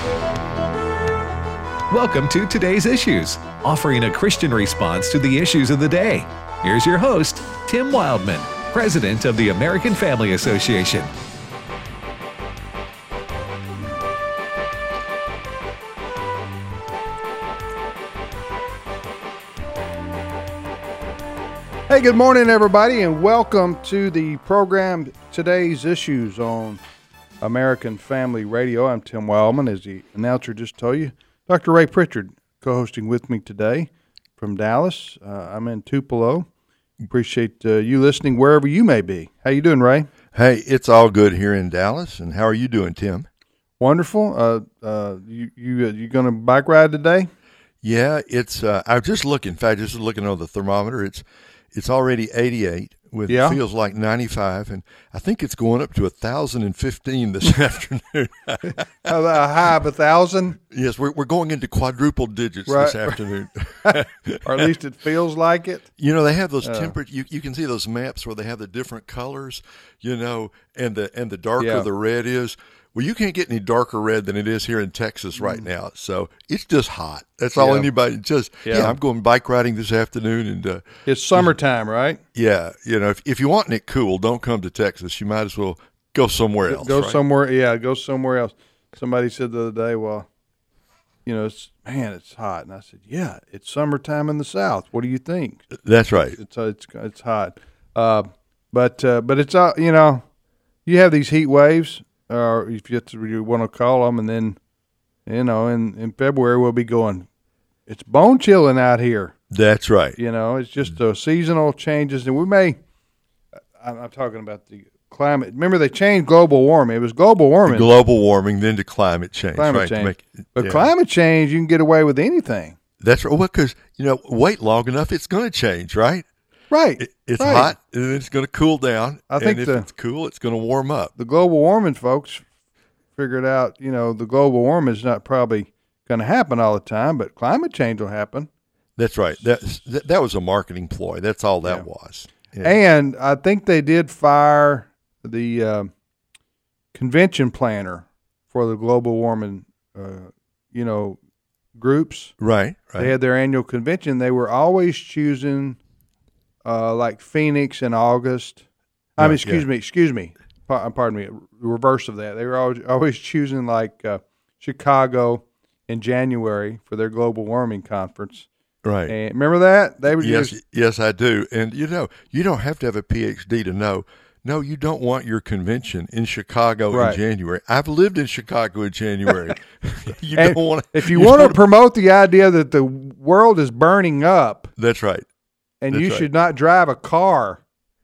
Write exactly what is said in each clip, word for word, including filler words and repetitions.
Welcome to Today's Issues, offering a Christian response to the issues of the day. Here's your host, Tim Wildman, President of the American Family Association. Hey, good morning, everybody, and welcome to the program Today's Issues on American Family Radio. I'm Tim Wildman, as the announcer just told you. Doctor Ray Pritchard co-hosting with me today from Dallas. Uh, I'm in Tupelo. Appreciate uh, you listening wherever you may be. How you doing, Ray? Hey, it's all good here in Dallas. And how are you doing, Tim? Wonderful. Uh, uh, you you uh, you going to bike ride today? Yeah, it's. Uh, I was just looking. In fact, just looking on the thermometer. It's it's already eighty-eight. With yeah. feels like ninety-five, and I think it's going up to one thousand fifteen this afternoon. A high of one thousand? Yes, we're we're going into quadruple digits right. this afternoon. Or at least it feels like it. You know, they have those uh, temperate. You you can see those maps where they have the different colors. You know, and the and the darker yeah. the red is. Well, you can't get any darker red than it is here in Texas right mm. now. So it's just hot. That's all yeah. anybody just. Yeah. yeah, I'm going bike riding this afternoon, and uh, it's summertime, right? Yeah, you know, if if you want it cool, don't come to Texas. You might as well go somewhere else. Go right? somewhere, yeah, go somewhere else. Somebody said the other day, well, you know, it's man, it's hot, and I said, yeah, it's summertime in the South. What do you think? That's right. It's it's it's hot, uh, but uh, but it's uh, you know, you have these heat waves. Or if you, you want to call them, and then, you know, in, in February we'll be going, it's bone chilling out here. That's right. You know, it's just uh, seasonal changes. And we may, I'm, I'm talking about the climate. Remember, they changed global warming. It was global warming. The global warming, then to climate change. Climate right, change. To make, but yeah. climate change, you can get away with anything. That's right. Well, because, you know, wait long enough, it's going to change, right? Right. It, it's right. hot, and then it's going to cool down. I think and if the, it's cool, it's going to warm up. The global warming folks figured out, you know, the global warming is not probably going to happen all the time, but climate change will happen. That's right. That's, that that was a marketing ploy. That's all that yeah. was. Yeah. And I think they did fire the uh, convention planner for the global warming, uh, you know, groups. Right, right. They had their annual convention. They were always choosing uh, like Phoenix in August. I mean, excuse yeah. me, excuse me. Pardon me, reverse of that. They were always, always choosing like uh, Chicago in January for their global warming conference. Right. And remember that? They would yes, just, yes, I do. And, you know, you don't have to have a P H D to know. No, you don't want your convention in Chicago right. in January. I've lived in Chicago in January. you and don't want to. If you, you want to promote the idea that the world is burning up. That's right. And That's you right. should not drive a car,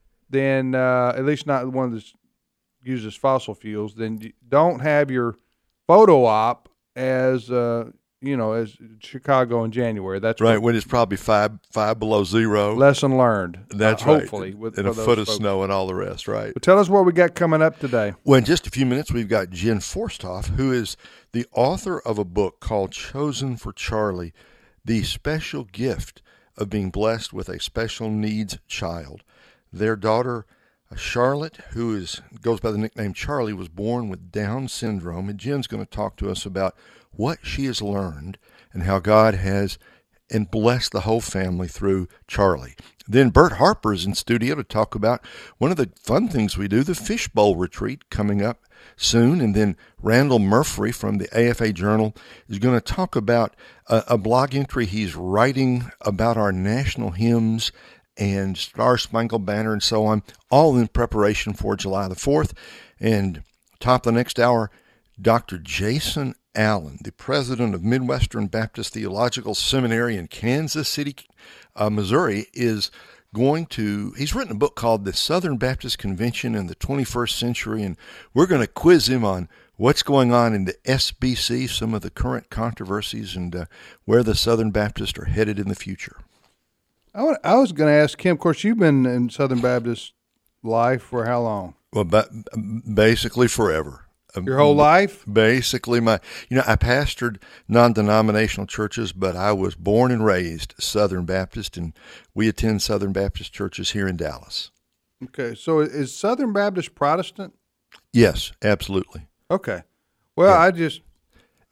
then uh, at least not one that's uses fossil fuels, then you don't have your photo op as uh, you know as Chicago in January. That's right what, when it's probably five five below zero. Lesson learned. That's uh, right. Hopefully, with and a foot of folks. Snow and all the rest. Right. But tell us what we got coming up today. Well, in just a few minutes, we've got Jen Forsthoff, who is the author of a book called "Chosen for Charlie: The Special Gift of Being Blessed with a Special Needs Child." Their daughter, Charlotte, who is goes by the nickname Charlie, was born with Down syndrome, and Jen's going to talk to us about what she has learned and how God has and blessed the whole family through Charlie. Then Bert Harper is in studio to talk about one of the fun things we do, the Fishbowl Retreat, coming up soon. And then Randall Murphy from the A F A Journal is going to talk about a, a blog entry he's writing about our national hymns and Star Spangled Banner and so on, all in preparation for July the fourth. And top of the next hour, Doctor Jason Allen, the president of Midwestern Baptist Theological Seminary in Kansas City, uh, Missouri, is going to, he's written a book called The Southern Baptist Convention in the twenty-first Century, and we're going to quiz him on what's going on in the S B C, some of the current controversies, and uh, where the Southern Baptists are headed in the future. I, would, I was going to ask Kim, of course, you've been in Southern Baptist life for how long? Well, ba- basically forever. Your whole life? Basically, my, you know, I pastored non-denominational churches, but I was born and raised Southern Baptist, and we attend Southern Baptist churches here in Dallas. Okay, so is Southern Baptist Protestant? Yes, absolutely. Okay. Well, yeah. I just,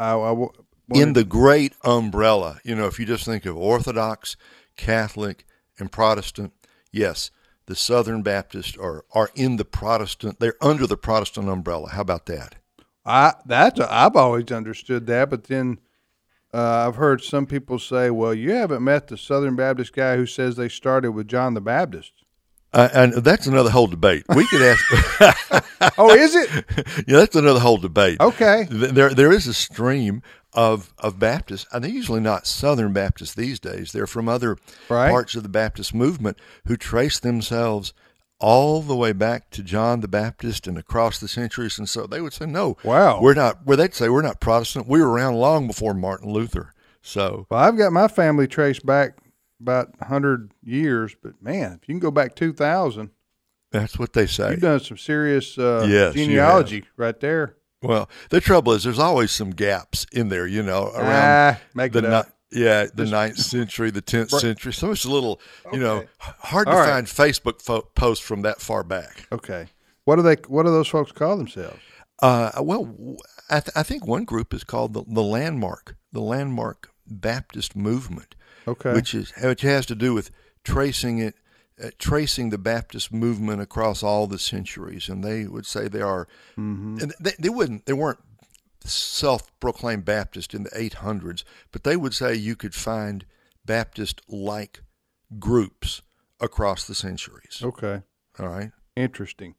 I, I w- in the great umbrella, you know, if you just think of Orthodox, Catholic, and Protestant, yes, the Southern Baptists are, are in the Protestant, they're under the Protestant umbrella. How about that? I that's a, I've always understood that, but then uh, I've heard some people say, well, you haven't met the Southern Baptist guy who says they started with John the Baptist. Uh, and that's another whole debate. We could ask. Oh, is it? Yeah, that's another whole debate. Okay. There, there is a stream of of Baptists, and they're usually not Southern Baptists these days. They're from other Right. parts of the Baptist movement who trace themselves all the way back to John the Baptist and across the centuries. And so they would say, no, Wow. we're not. Where they'd say we're not Protestant. We were around long before Martin Luther. So Well, I've got my family traced back about one hundred years, but man, if you can go back two thousand, that's what they say. you've done some serious uh, Yes, you genealogy right there. Well, the trouble is, there's always some gaps in there, you know, around Ah, make the it up. ni- yeah, the Just- ninth century, the tenth Right. century. So it's a little, you know, Okay. h- hard to All right. find Facebook fo- posts from that far back. Okay. What do they? What do those folks call themselves? Uh, well, w- I, th- I think one group is called the, the Landmark, the Landmark Baptist Movement, Okay. which is which has to do with tracing it, uh, tracing the Baptist movement across all the centuries. And they would say they are, Mm-hmm. and they, they wouldn't, they weren't self-proclaimed Baptist in the eight hundreds, but they would say you could find Baptist-like groups across the centuries. Okay. All right. Interesting.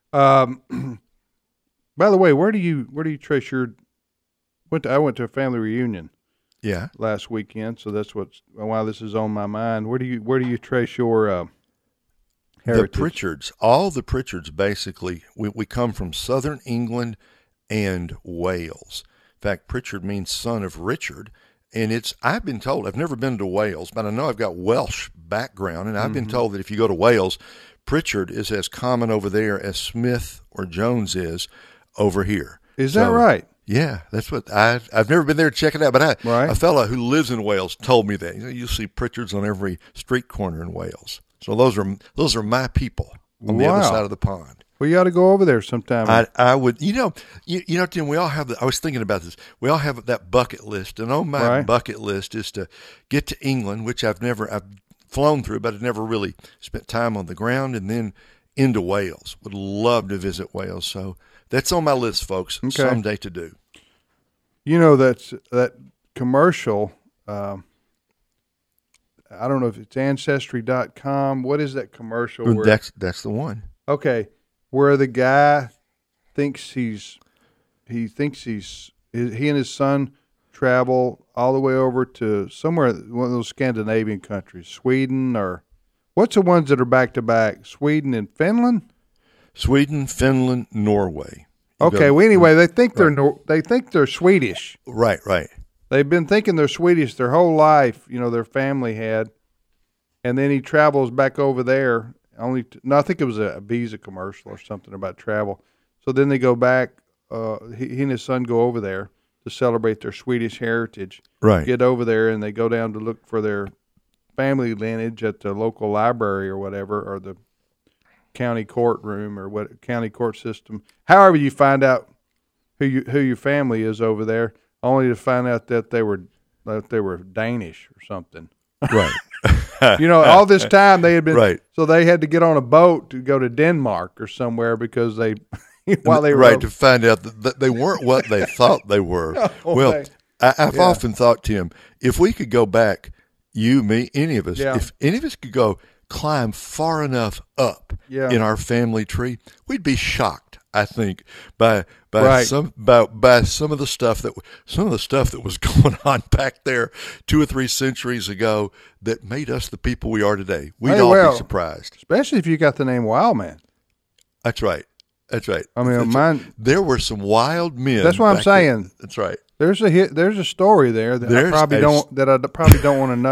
Um, by the way, where do you where do you trace your? Went to, I went to a family reunion Yeah. last weekend, so that's what's why this is on my mind. Where do you where do you trace your uh, heritage? The Pritchards, all the Pritchards, basically, we, we come from southern England and Wales. In fact, Pritchard means son of Richard, and it's, I've been told, I've never been to Wales, but I know I've got Welsh background, and I've Mm-hmm. been told that if you go to Wales, Pritchard is as common over there as Smith or Jones is over here. Is that So, right? Yeah, that's what I've I've never been there to check it out, but I, Right. a fellow who lives in Wales told me that. You know, you see Pritchards on every street corner in Wales. So those are those are my people on the other Wow. side of the pond. Well, you ought to go over there sometime. I I would you know you, you know Tim, we all have the, I was thinking about this. We all have that bucket list, and on my Right. bucket list is to get to England, which I've never I've flown through, but I've never really spent time on the ground, and then into Wales. Would love to visit Wales. So that's on my list, folks. Okay. Someday to do. You know that's that commercial. Um, I don't know if it's ancestry dot com. What is that commercial? Where, That's that's the one. okay, where the guy thinks he's he thinks he's he and his son travel all the way over to somewhere, one of those Scandinavian countries, Sweden, or what's the ones that are back to back? Sweden and Finland. Sweden, Finland, Norway. You Okay. go- Well, anyway, they think they're Nor- they think they're Swedish. Right, right. They've been thinking they're Swedish their whole life. You know, their family had, and then he travels back over there. Only, to, no, I think it was a, a Visa commercial or something about travel. So then they go back. Uh, he, he and his son go over there to celebrate their Swedish heritage. Right. Get over there, and they go down to look for their family lineage at the local library or whatever, or the county courtroom or what county court system. However, you find out who you, who your family is over there, only to find out that they were that they were Danish or something. Right. You know, all this time they had been Right. so they had to get on a boat to go to Denmark or somewhere because they while they were right, to find out that, that they weren't what they thought they were. Oh, well, they- I, I've yeah. often thought, Tim, if we could go back, you, me, any of us, Yeah. if any of us could go climb far enough up Yeah. in our family tree, we'd be shocked, I think, by by Right. some by, by some of the stuff that some of the stuff that was going on back there two or three centuries ago that made us the people we are today. We'd Hey, all well, be surprised. especially if you got the name Wildman. That's right. That's right. I mean, That's mine. right. There were some wild men. That's what I'm back then. saying. That's right. There's a hit, there's a story there that I There's probably a- don't that I probably don't want to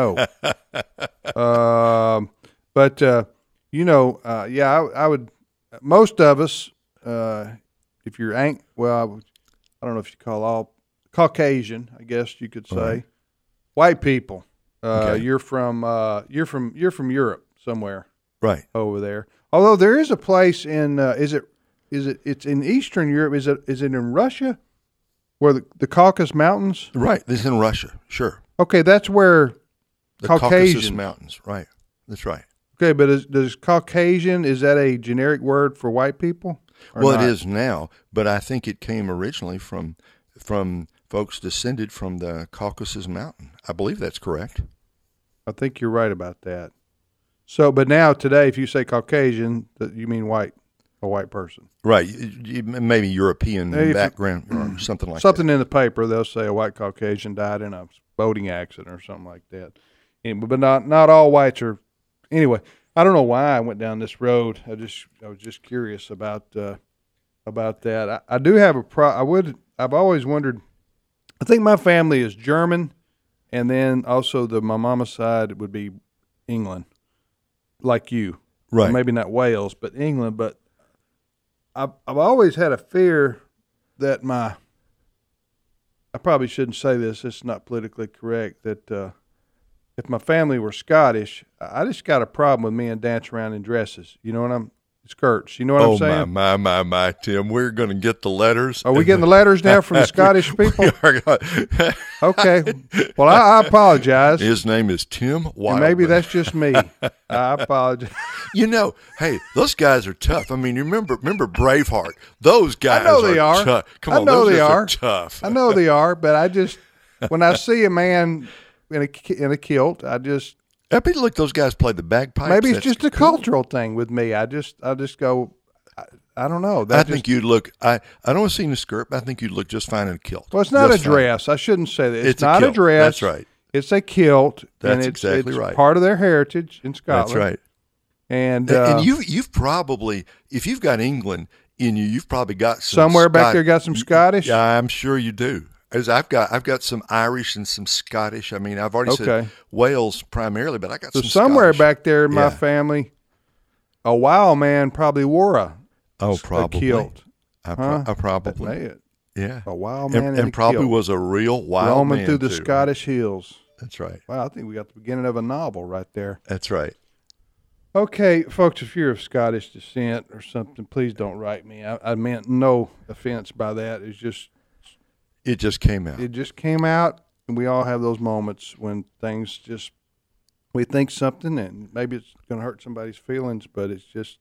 know. um, but uh, you know, uh, yeah, I, I would. Most of us, uh, if you're ang- well, I, would, I don't know if you call all Caucasian, I guess you could say, Right. white people. Uh, Okay. You're from uh, you're from you're from Europe somewhere Right. over there. Although there is a place in uh, is it is it it's in Eastern Europe? Is it is it in Russia? Where the, the Caucasus Mountains? Right. This is in Russia. Sure. Okay, that's where The Caucasian. Caucasus Mountains. Right. That's right. Okay, but is, does Caucasian, is that a generic word for white people? or Well, not? it is now, but I think it came originally from from folks descended from the Caucasus Mountain. I believe that's correct. I think you're right about that. So, but now today, if you say Caucasian, that you mean white, a white person. Right. You- you- Maybe European Hey, if- background or something like Something that. in the paper, they'll say a white Caucasian died in a boating accident or something like that. And, but not not all whites are. Anyway, I don't know why I went down this road. I just I was just curious about uh, about that. I, I do have a pro. I would. I've always wondered. I think my family is German, and then also the my mama's side would be England, like you. Right. Or maybe not Wales, but England. But I've I've always had a fear that my I probably shouldn't say this. It's not politically correct. That uh, if my family were Scottish, I just got a problem with men dancing around in dresses. You know what I'm skirts. You know what Oh, I'm saying? my, my, my, my, Tim. We're going to get the letters. Are we getting the letters now from the Scottish people? We are gonna- Okay. Well, I, I apologize. His name is Tim Wildman. And maybe that's just me. I apologize. You know, hey, those guys are tough. I mean, you remember remember Braveheart? Those guys I know they are. tough. Come I on, know those they guys are. tough. I know they are, but I just when I see a man in a ki- in a kilt, I just I mean, look, those guys play the bagpipes. maybe it's That's just a cool. cultural thing with me. I just I just go. I, I don't know. I That think just, you'd look. I I don't want to see in a skirt, but I think you'd look just fine in a kilt. well, it's not Just a fine. dress. I shouldn't say that. It's, It's a not a, kilt. dress. That's right. It's a kilt. That's and it's, exactly it's right. Part of their heritage in Scotland. That's right. And, And, uh, and you you've probably, if you've got England in you, you've probably got some somewhere back Scot- there got some Scottish. Yeah, I'm sure you do. As I've got, I've got some Irish and some Scottish. I mean, I've already Okay. said Wales primarily, but I got So some somewhere Scottish. back there in my Yeah. family, a wild man probably wore a, Oh, a probably. kilt. I, pro- Huh? I probably. Hey, Yeah. a wild man And, in and a probably kilt, was a real wild roaming man through the too. Scottish hills. That's right. Wow, I think we got the beginning of a novel right there. That's right. Okay, folks, if you're of Scottish descent or something, please don't write me. I, I meant no offense by that. It's just It just came out. it just came out, and we all have those moments when things just we think something, and maybe it's going to hurt somebody's feelings, but it's just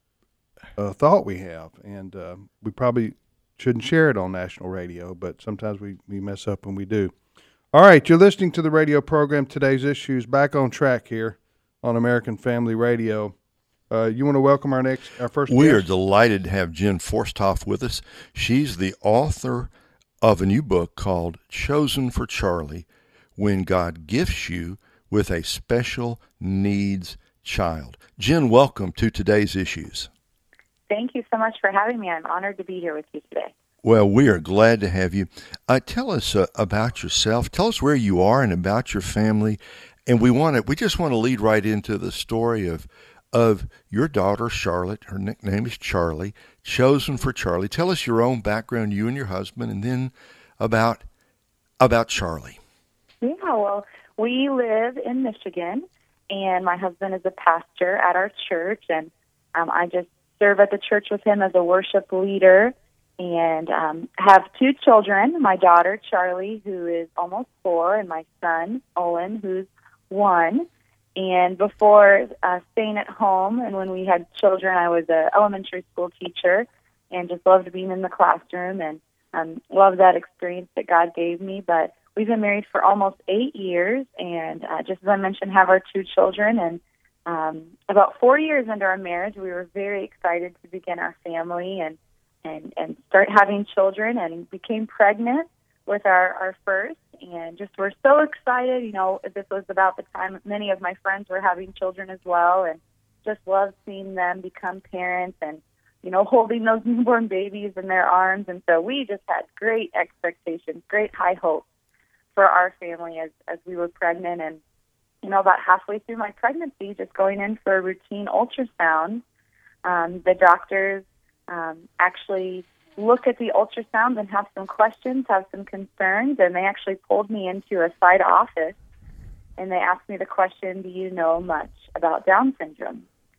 a thought we have, and uh, we probably shouldn't share it on national radio, but sometimes we, we mess up when we do. All right, you're listening to the radio program Today's Issues, back on track here on American Family Radio. Uh, you want to welcome our next, our first We are guest? delighted to have Jen Forsthoff with us. She's the author of a new book called Chosen for Charlie, When God Gifts You with a Special Needs Child. Jen, welcome to Today's Issues. Thank you so much for having me. I'm honored to be here with you today. Well, we are glad to have you. Uh, tell us uh, about yourself. Tell us where you are and about your family. And we want to, we just want to lead right into the story of of your daughter, Charlotte. Her nickname is Charlie, Chosen for Charlie. Tell us your own background, you and your husband, and then about about Charlie. Yeah, well, we live in Michigan, and my husband is a pastor at our church, and um, I just serve at the church with him as a worship leader, and um, have two children, my daughter, Charlie, who is almost four, and my son, Owen, who's one. And before uh, staying at home, and when we had children, I was an elementary school teacher and just loved being in the classroom and um, loved that experience that God gave me. But we've been married for almost eight years, and uh, just as I mentioned, have our two children. And um, about four years into our marriage, we were very excited to begin our family and, and, and start having children, and became pregnant with our, our first. And just we're so excited. You know, this was about the time many of my friends were having children as well, and just loved seeing them become parents and, you know, holding those newborn babies in their arms. And so we just had great expectations, great high hopes for our family as, as we were pregnant. And, you know, about halfway through my pregnancy, just going in for a routine ultrasound, um, the doctors um, actually look at the ultrasound and have some questions, have some concerns, and they actually pulled me into a side office, and they asked me the question, do you know much about Down syndrome?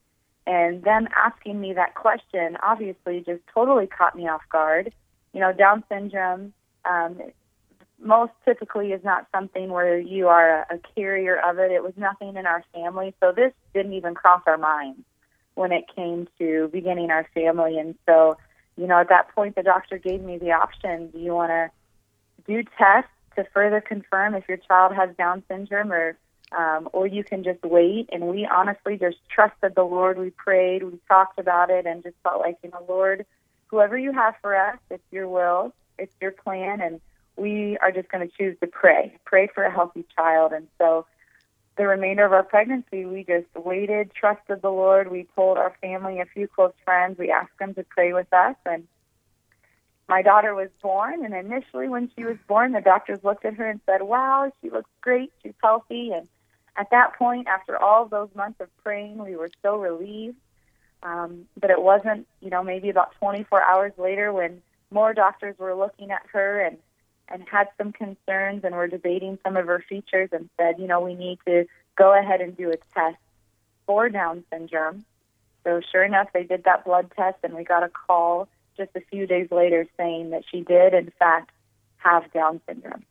And them asking me that question obviously just totally caught me off guard. You know, Down syndrome Um, most typically is not something where you are a, a carrier of it. It was nothing in our family. So this didn't even cross our minds when it came to beginning our family. And so, you know, at that point, the doctor gave me the option. Do you want to do tests to further confirm if your child has Down syndrome, or um, or you can just wait? And we honestly just trusted the Lord. We prayed, we talked about it, and just felt like, you know, Lord, whoever you have for us, it's your will, it's your plan, and we are just going to choose to pray, pray for a healthy child. And so the remainder of our pregnancy, we just waited, trusted the Lord. We told our family, a few close friends, we asked them to pray with us. And my daughter was born, and initially when she was born, the doctors looked at her and said, wow, she looks great, she's healthy. And at that point, after all those months of praying, we were so relieved. Um, but it wasn't, you know, maybe about twenty-four hours later when more doctors were looking at her and and had some concerns and were debating some of her features and said, you know, we need to go ahead and do a test for Down syndrome. So sure enough, they did that blood test, and we got a call just a few days later saying that she did, in fact, have Down syndrome.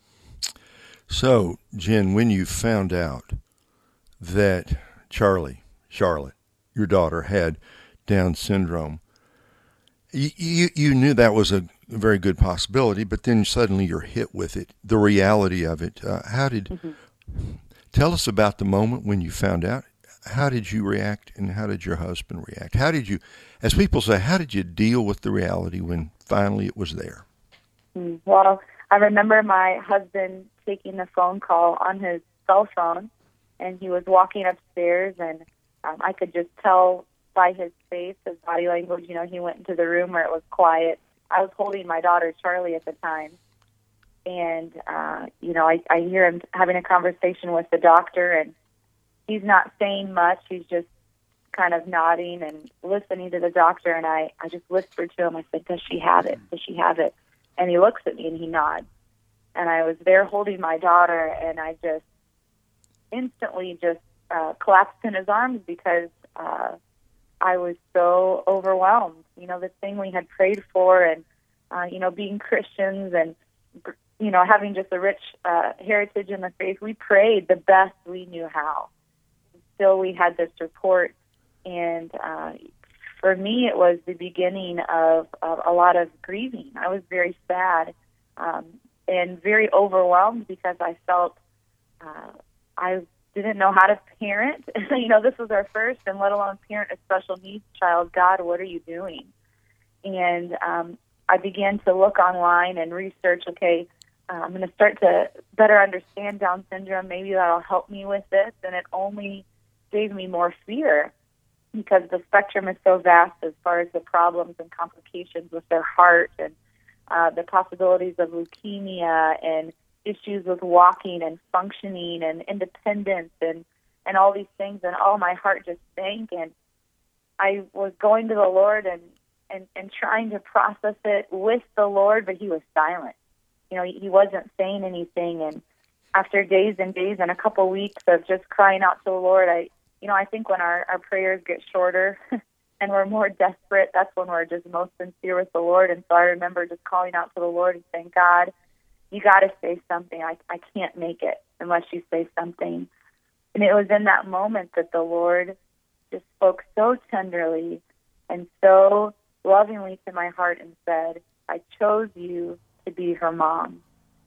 So, Jen, when you found out that Charlie, Charlotte, your daughter, had Down syndrome, you, you, you knew that was a very good possibility, but then suddenly you're hit with it, the reality of it. Uh, how did, mm-hmm. Tell us about the moment when you found out. How did you react, and how did your husband react? How did you, as people say, how did you deal with the reality when finally it was there? Well, I remember my husband taking the phone call on his cell phone, and he was walking upstairs, and um, I could just tell by his face, his body language, you know, he went into the room where it was quiet. I was holding my daughter, Charlie, at the time. And, uh, you know, I, I hear him having a conversation with the doctor, and he's not saying much. He's just kind of nodding and listening to the doctor. And I, I just whispered to him, I said, does she have it? Does she have it? And he looks at me and he nods. And I was there holding my daughter, and I just instantly just uh, collapsed in his arms because uh, I was so overwhelmed. You know, this thing we had prayed for, and, uh, you know, being Christians and, you know, having just a rich uh, heritage in the faith, we prayed the best we knew how. Still, we had this report, and uh, for me, it was the beginning of, of a lot of grieving. I was very sad um, and very overwhelmed because I felt uh, I didn't know how to parent. You know, this was our first, and let alone parent a special needs child. God, what are you doing? And um, I began to look online and research, okay, uh, I'm going to start to better understand Down syndrome. Maybe that'll help me with this. And it only gave me more fear because the spectrum is so vast as far as the problems and complications with their heart, and uh, the possibilities of leukemia and issues with walking and functioning and independence and, and all these things. And oh, my heart just sank. And I was going to the Lord and, and, and trying to process it with the Lord, but he was silent. You know, he wasn't saying anything. And after days and days and a couple weeks of just crying out to the Lord, I, you know, I think when our, our prayers get shorter and we're more desperate, that's when we're just most sincere with the Lord. And so I remember just calling out to the Lord and saying, God, you got to say something. I, I can't make it unless you say something. And it was in that moment that the Lord just spoke so tenderly and so lovingly to my heart and said, I chose you to be her mom.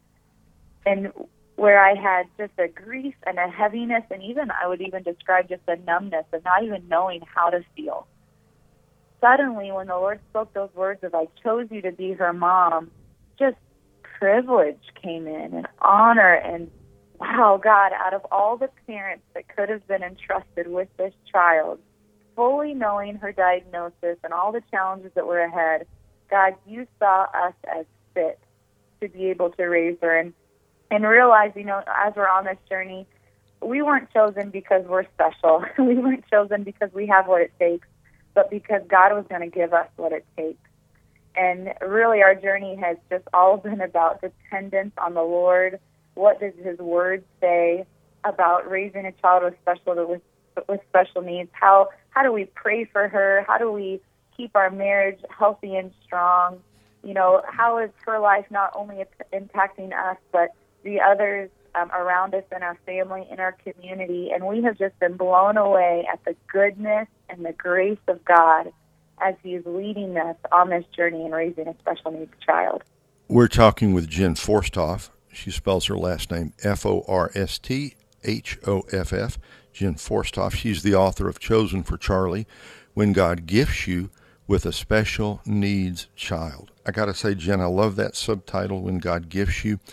And where I had just a grief and a heaviness, and even I would even describe just a numbness of not even knowing how to feel. Suddenly, when the Lord spoke those words of I chose you to be her mom, just privilege came in and honor and, wow, God, out of all the parents that could have been entrusted with this child, fully knowing her diagnosis and all the challenges that were ahead, God, you saw us as fit to be able to raise her. And, and realize, you know, as we're on this journey, we weren't chosen because we're special. We weren't chosen because we have what it takes, but because God was going to give us what it takes. And really our journey has just all been about dependence on the Lord. What does his word say about raising a child with special with, with special needs? How how do we pray for her? How do we keep our marriage healthy and strong? you know, how is her life not only impacting us, but the others um, around us in our family, in our community. And we have just been blown away at the goodness and the grace of God as He's leading us on this journey in raising a special needs child. We're talking with Jen Forstoff. She spells her last name F O R S T H O F F. Jen Forstoff. She's the author of Chosen for Charlie, When God Gifts You with a Special Needs Child. I got to say, Jen, I love that subtitle, When God Gifts You.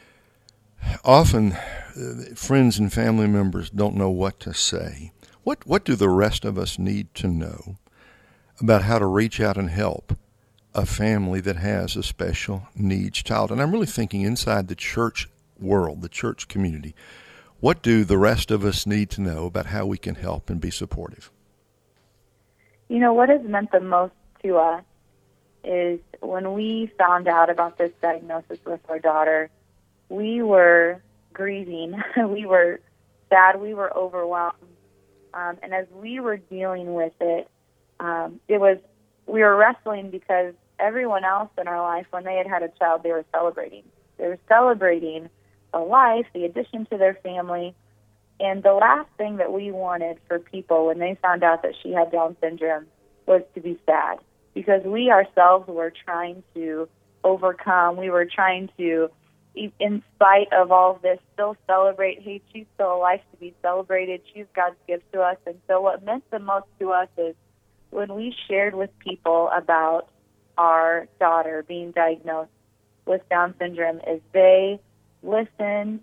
Often, uh, friends and family members don't know what to say. What what do the rest of us need to know about how to reach out and help a family that has a special needs child? And I'm really thinking inside the church world, the church community. What do the rest of us need to know about how we can help and be supportive? You know, what has meant the most to us is when we found out about this diagnosis with our daughter, we were grieving, we were sad, we were overwhelmed. Um, and as we were dealing with it, um, it was, we were wrestling because everyone else in our life, when they had had a child, they were celebrating. They were celebrating the life, the addition to their family. And the last thing that we wanted for people when they found out that she had Down syndrome was to be sad, because we ourselves were trying to overcome. We were trying to, in spite of all of this, still celebrate, hey, she's still alive to be celebrated. She's God's gift to us. And so what meant the most to us is when we shared with people about our daughter being diagnosed with Down syndrome, is they listened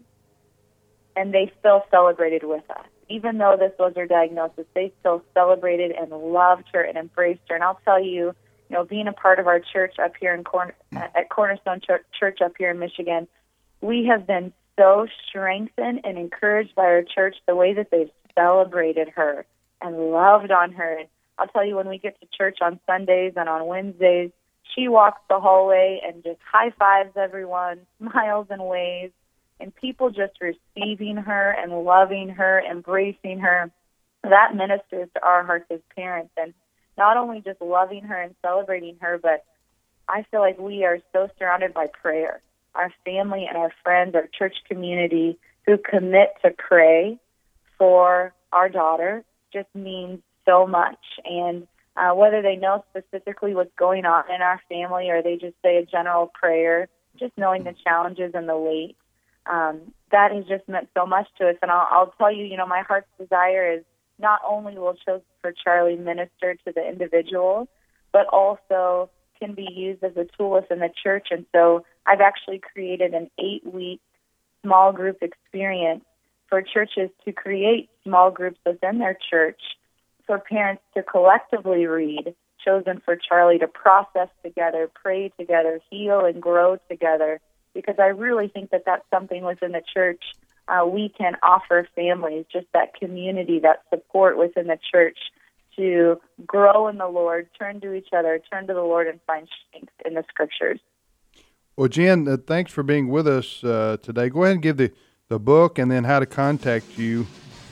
and they still celebrated with us. Even though this was her diagnosis, they still celebrated and loved her and embraced her. And I'll tell you, you know, being a part of our church up here in Corner, at Cornerstone Church up here in Michigan, we have been so strengthened and encouraged by our church the way that they've celebrated her and loved on her. And I'll tell you, when we get to church on Sundays and on Wednesdays, she walks the hallway and just high fives everyone, smiles and waves, and people just receiving her and loving her, embracing her. That ministers to our hearts as parents, and not only just loving her and celebrating her, but I feel like we are so surrounded by prayer. Our family and our friends, our church community who commit to pray for our daughter just means so much. And uh, whether they know specifically what's going on in our family or they just say a general prayer, just knowing the challenges and the weight, um, that has just meant so much to us. And I'll, I'll tell you, you know, my heart's desire is not only will Chosen for Charlie minister to the individual, but also can be used as a tool within the church. And so I've actually created an eight-week small group experience for churches to create small groups within their church for parents to collectively read Chosen for Charlie, to process together, pray together, heal and grow together, because I really think that that's something within the church uh, we can offer families, just that community, that support within the church to grow in the Lord, turn to each other, turn to the Lord, and find strength in the Scriptures. Well, Jen, uh, thanks for being with us uh, today. Go ahead and give the, the book and then how to contact you,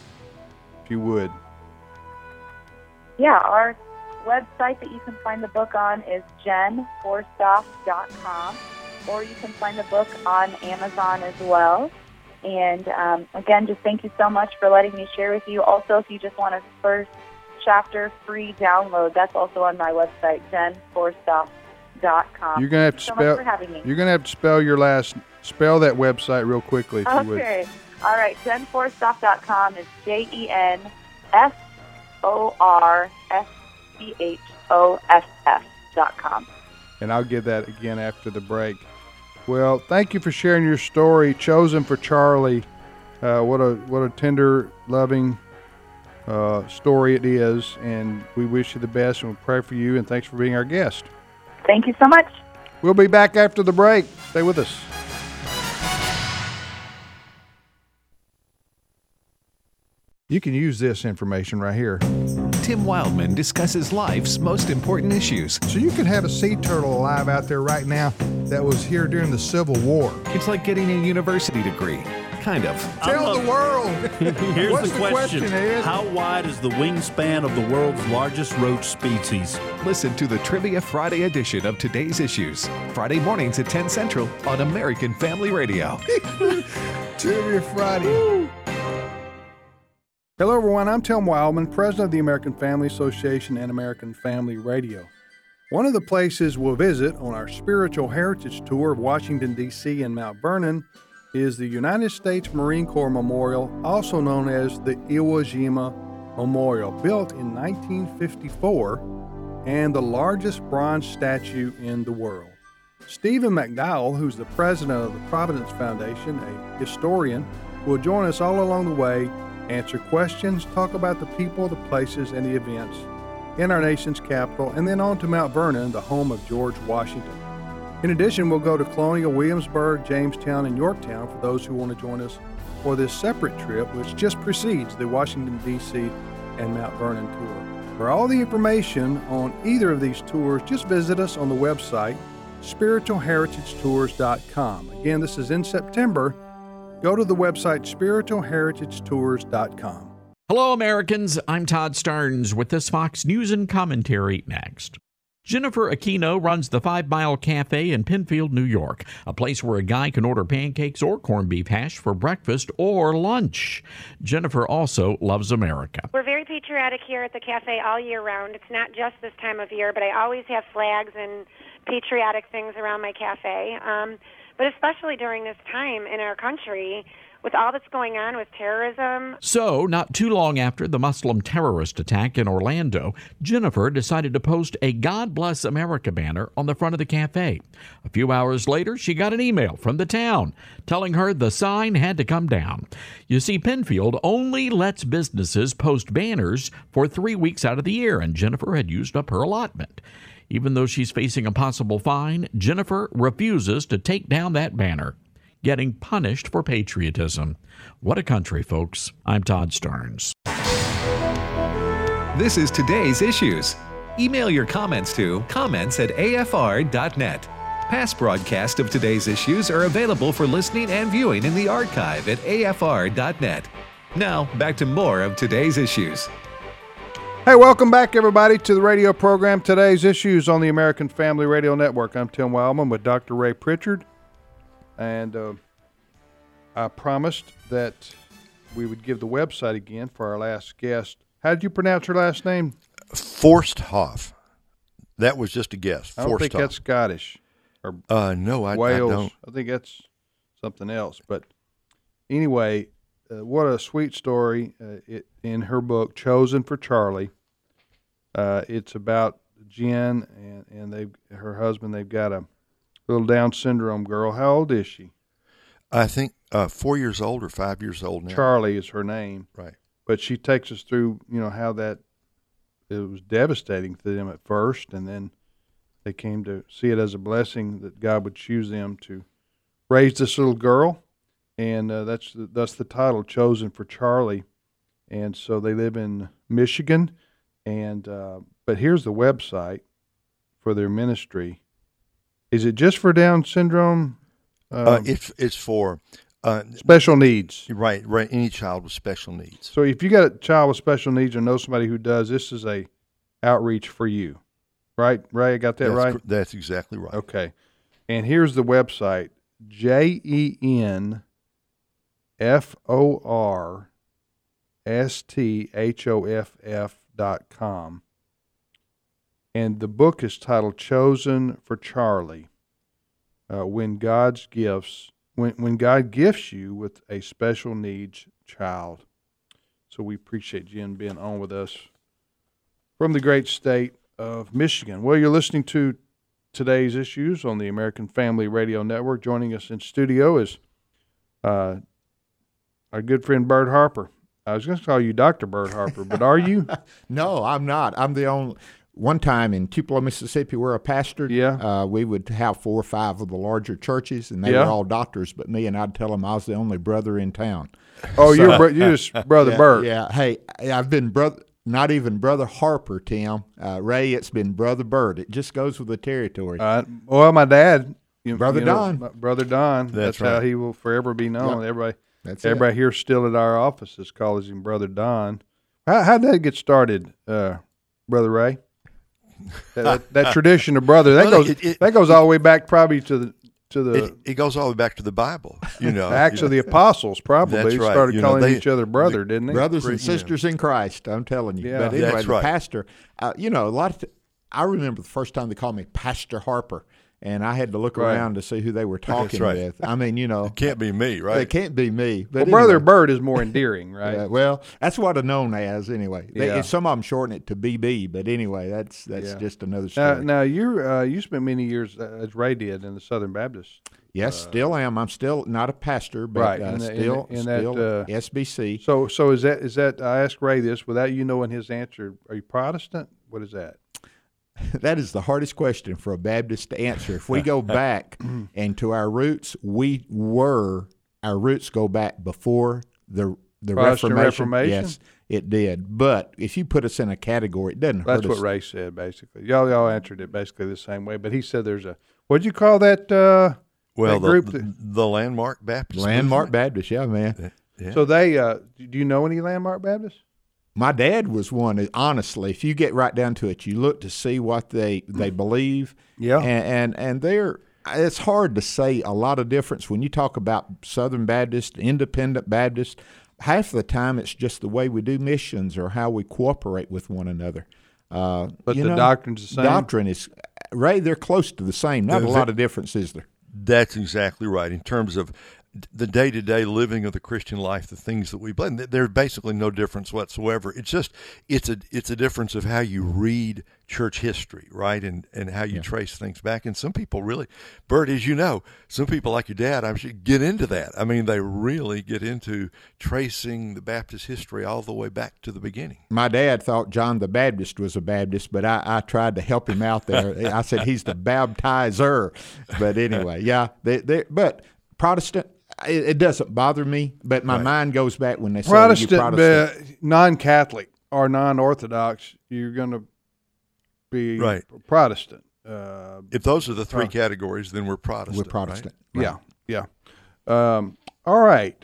if you would. Yeah, our website that you can find the book on is jen forstoff dot com, or you can find the book on Amazon as well. And um, again, just thank you so much for letting me share with you. Also, if you just want a first chapter free download, that's also on my website, jen forstoff dot com. You're gonna have to Thank you spell. so much for having me. You're gonna have to spell your last. Spell that website real quickly, if okay. you would. Okay. All right. jen forstoff dot com is J E N F O R S T H O F F dot com. And I'll give that again after the break. Well, thank you for sharing your story, Chosen for Charlie. Uh, what a what a tender, loving uh, story it is, and we wish you the best, and we pray for you, and thanks for being our guest. Thank you so much. We'll be back after the break. Stay with us. You can use this information right here. Tim Wildman discusses life's most important issues. So you can have a sea turtle alive out there right now that was here during the Civil War. It's like getting a university degree. kind of. Tell the world. Here's What's the the question. question, Ed? How wide is the wingspan of the world's largest roach species? Listen to the Trivia Friday edition of Today's Issues, Friday mornings at ten Central on American Family Radio. Trivia Friday. Hello, everyone. I'm Tim Wildman, president of the American Family Association and American Family Radio. One of the places we'll visit on our Spiritual Heritage Tour of Washington, D C and Mount Vernon is the United States Marine Corps Memorial, also known as the Iwo Jima Memorial, built in nineteen fifty-four and the largest bronze statue in the world. Stephen McDowell, who's the president of the Providence Foundation, a historian, will join us all along the way, answer questions, talk about the people, the places, and the events in our nation's capital, and then on to Mount Vernon, the home of George Washington. In addition, we'll go to Colonial Williamsburg, Jamestown, and Yorktown for those who want to join us for this separate trip, which just precedes the Washington, D C and Mount Vernon tour. For all the information on either of these tours, just visit us on the website, spiritual heritage tours dot com. Again, this is in September. Go to the website, spiritual heritage tours dot com. Hello, Americans. I'm Todd Starnes with this Fox News and Commentary next. Jennifer Aquino runs the Five Mile Cafe in Penfield, New York, a place where a guy can order pancakes or corned beef hash for breakfast or lunch. Jennifer also loves America. We're very patriotic here at the cafe all year round. It's not just this time of year, but I always have flags and patriotic things around my cafe. Um, but especially during this time in our country, with all that's going on with terrorism. So, not too long after the Muslim terrorist attack in Orlando, Jennifer decided to post a God Bless America banner on the front of the cafe. A few hours later, she got an email from the town telling her the sign had to come down. You see, Penfield only lets businesses post banners for three weeks out of the year, and Jennifer had used up her allotment. Even though she's facing a possible fine, Jennifer refuses to take down that banner, getting punished for patriotism. What a country, folks. I'm Todd Starnes. This is Today's Issues. Email your comments to comments at a f r dot net. Past broadcasts of Today's Issues are available for listening and viewing in the archive at a f r dot net. Now, back to more of Today's Issues. Hey, welcome back, everybody, to the radio program Today's Issues on the American Family Radio Network. I'm Tim Wildman with Doctor Ray Pritchard, and uh, I promised that we would give the website again for our last guest. How did you pronounce her last name? Forsthoff. That was just a guess. I don't Forsthoff. think that's Scottish or Uh, no, I, I Wales. don't. I think that's something else. But anyway, uh, what a sweet story uh, it, in her book, Chosen for Charlie. Uh, it's about Jen and, and they her husband. They've got a little Down syndrome girl. How old is she? I think uh, four years old or five years old now. Charlie is her name. Right. But she takes us through, you know, how that it was devastating to them at first, and then they came to see it as a blessing that God would choose them to raise this little girl, and uh, that's the, that's the title, Chosen for Charlie. And so they live in Michigan, and uh, but here's the website for their ministry. Is it just for Down syndrome? Um, Uh, it's it's for uh, special needs. right, right. Any child with special needs. So if you got a child with special needs or know somebody who does, this is a outreach for you, right? Ray, I got that that's, right? cor- That's exactly right. Okay. And here's the website, J E N F O R S T H O F F dot com. And the book is titled Chosen for Charlie. Uh, when God's gifts, when when God gifts you with a special needs child. So we appreciate Jen being on with us from the great state of Michigan. Well, you're listening to Today's Issues on the American Family Radio Network. Joining us in studio is uh, our good friend Bert Harper. I was going to call you Doctor Bert Harper, but are you? No, I'm not. I'm the only. One time in Tupelo, Mississippi, where I pastored, Yeah. uh, we would have four or five of the larger churches, and they Yeah. were all doctors but me, and I'd tell them I was the only brother in town. Oh, So- you're bro- you're just Brother yeah, Bert. Yeah. Hey, I've been brother, not even Brother Harper, Tim. Uh, Ray, it's been Brother Bert. It just goes with the territory. Uh, well, my dad, you, Brother you know, Don. my Brother Don. That's, That's how right. he will forever be known. Yep. Everybody, That's it. Everybody here still at our offices calls him Brother Don. How how did that get started, uh, Brother Ray? That, that, that tradition of brother that Well, goes it- it- that goes all the way back probably to the to the It, it goes all the way back to the Bible, you know. Acts of the Apostles. Probably That's right. started You know, calling they- each other brother, didn't they? Brothers and You know. sisters in Christ, I'm telling you. Yeah. But anyway, That's the right. pastor, uh, you know, a lot of. T- I remember the first time they called me Pastor Harper, and I had to look Right. around to see who they were talking right. with. I mean, you know, It can't be me, right? It can't be me. But Well, anyway. Brother Bird is more endearing, right? Yeah, well, that's what I'm known as anyway. They, Yeah. some of them shorten it to B B, but anyway, that's that's Yeah. just another Now, story. now you uh, you spent many years uh, as Ray did in the Southern Baptist. yes, still am. I'm still not a pastor, but Right, uh, in the- in still the- in that, still uh, S B C. So so is that is that I asked Ray this without you knowing his answer? Are you Protestant? What is that? That is the hardest question for a Baptist to answer. If we go back and to our roots, we were our roots go back before the the Protestant Reformation. Reformation? Yes, it did. But if you put us in a category, it doesn't hurt That's what us. Ray said basically. Y'all y'all answered it basically the same way, but he said there's a what'd you call that? Uh, well, that the, group the, that- the Landmark Baptist. Landmark movement. Baptist, yeah, man. Yeah. So they uh, do you know any Landmark Baptists? My dad was one. Honestly, if you get right down to it, you look to see what they, they believe. Yeah. and, and and they're. It's hard to say a lot of difference when you talk about Southern Baptist, Independent Baptist. Half the time, it's just the way we do missions or how we cooperate with one another. Uh, But you the know, doctrine's the same? Doctrine is, Ray. They're close to the same. Not a Yeah, lot they- of difference, is there? That's exactly right. In terms of the day-to-day living of the Christian life, the things that we believe, there's basically no difference whatsoever. It's just it's a it's a difference of how you read church history, right, and and how you Yeah. trace things back. And some people really, Bert, as you know, some people like your dad, I'm sure, get into that. I mean, they really get into tracing the Baptist history all the way back to the beginning. My dad thought John the Baptist was a Baptist, but I, I tried to help him out there. I said he's the baptizer. But anyway, yeah, they, they, but Protestant, it, it doesn't bother me, but my Right. mind goes back when they say Protestant, you Protestant. Uh, non-Catholic or non-Orthodox, you're going to be Right. Protestant. Uh, If those are the three Oh. categories, then we're Protestant. We're Protestant. right? Yeah, yeah. Um, all right,